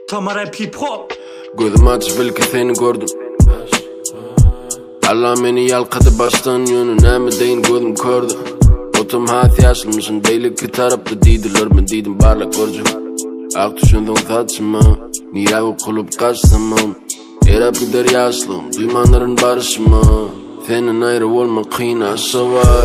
Tamara hip hop. Gözüm açıp belki seni gördüm. Allah beni yalkadı baştan yönü näme deyin gözüm kördü. Otum hati yaşılmışın deylik ki tarapta deydiler ben deydim barlak görcüm. Ak düşündüm saçıma mirağı kulup kaçsamam. Erap gider yaşlım duymanların barışıma. Senin ayrı olma kıyın aşağı var.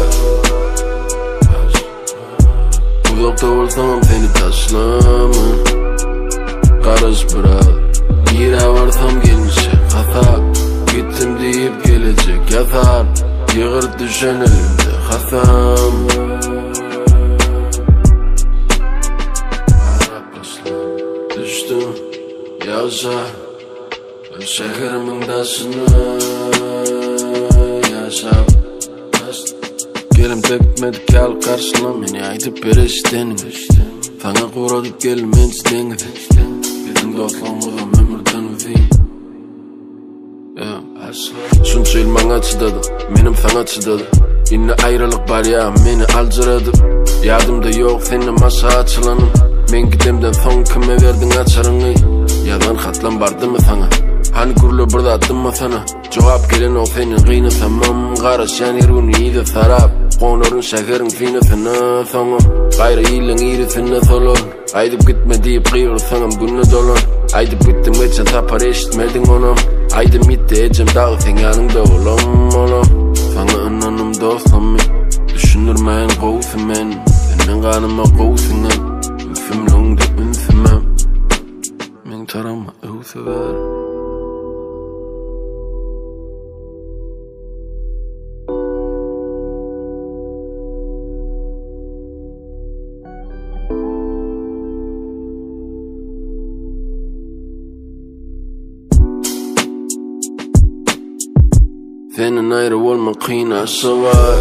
Uzakta olsam seni taşlama. Karış bırak yere varsam gelmişe hata. Gittim deyip gelecek yatar. Yığır düşen elimde hasam. Düştüm yaşa şehrimin taşını yaşap. Gelim tekmedi gel karşılam beni aytıp beriştenin. Sana kuradıp gelim men istengidi. Bizim dostluğumuzun ömürden uzayım. Şunca yıl bana çıdadı, benim sana çıdadı. Yine ayrılık var ya beni alcıradı. Yardımda yok senin aşağı açılanım. Men gidemden son kime verdin açarını. Yadan hatlan bardı mı sana? Hani gurlu burada attın mı sana? Cevap gelen o senin gıyını tamam. Karış yani runi iyiydi sarap. Konurun şekerin fini sana sonum. Gayrı iyilin iyirisine solun. Aydıp gitme deyip kıyır sanım günü dolun. Aydıp gittim geçen tapar eşitmedin onu. Aydım gitti ecem dağı sen yanımda oğlum. Sana ananım dostum düşünürmeyin kovsun men. Senin kanıma kovsun lan. Üfümlüğünde ünfümem. Men tarama öğsever. Senin ayrı olma kıyın aşağı var.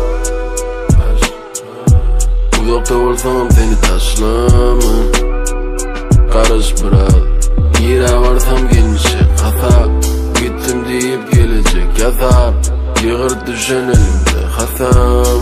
Uzakta olsam seni taşlama. Karış bırak yere varsam gelmişe hata. Gittim deyip gelecek yatar. Yığır düşen elimde hasam.